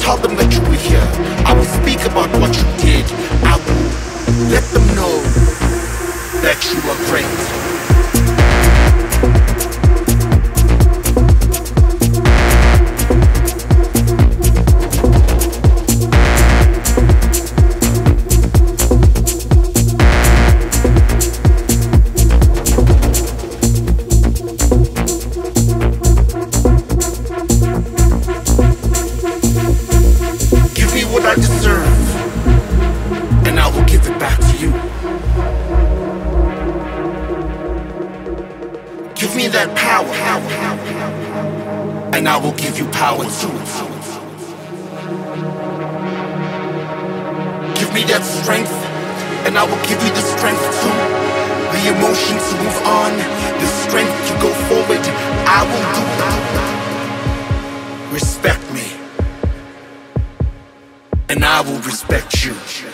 tell them that you were here. I will speak about what you did. I will let them know that you are great. What I deserve, and I will give it back to you. Give me that power, and I will give you power too. Give me that strength, and I will give you the strength too. The emotion to move on, the strength to go forward, I will do. Respect me, and I will respect you.